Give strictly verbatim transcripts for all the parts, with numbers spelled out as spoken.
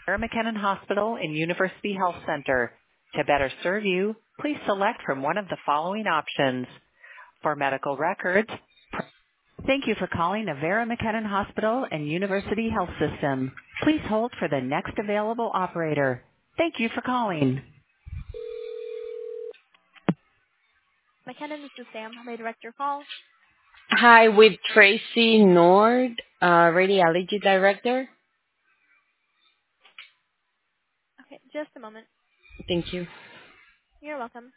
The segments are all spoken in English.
Sarah McKinnon Hospital and University Health Center. To better serve you, please select from one of the following options. For medical records, thank you for calling Avera McKinnon Hospital and University Health System. Please hold for the next available operator. Thank you for calling. McKinnon, this is Sam. How may I direct your call? Hi, with Tracy Nord, uh, Radiology Director. Okay, just a moment. Thank you. You're welcome.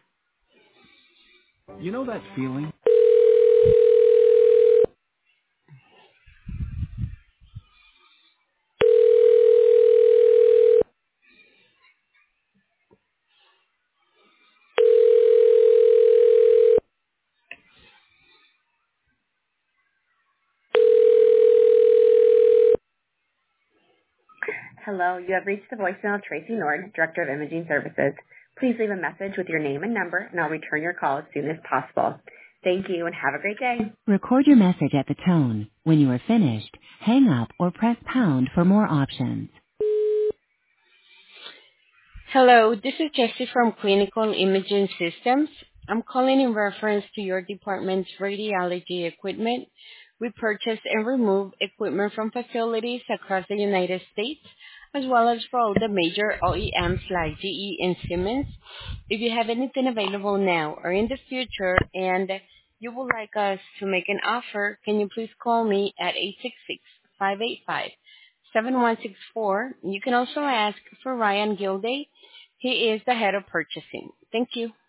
You know that feeling? Hello, you have reached the voicemail of Tracy Nord, Director of Imaging Services. Please leave a message with your name and number, and I'll return your call as soon as possible. Thank you, and have a great day. Record your message at the tone. When you are finished, hang up or press pound for more options. Hello, this is Jessie from Clinical Imaging Systems. I'm calling in reference to your department's radiology equipment. We purchase and remove equipment from facilities across the United States, as well as for all the major O E Ms like G E and Siemens. If you have anything available now or in the future and you would like us to make an offer, can you please call me at eight six six, five eight five, seven one six four. You can also ask for Ryan Gilday. He is the head of purchasing. Thank you.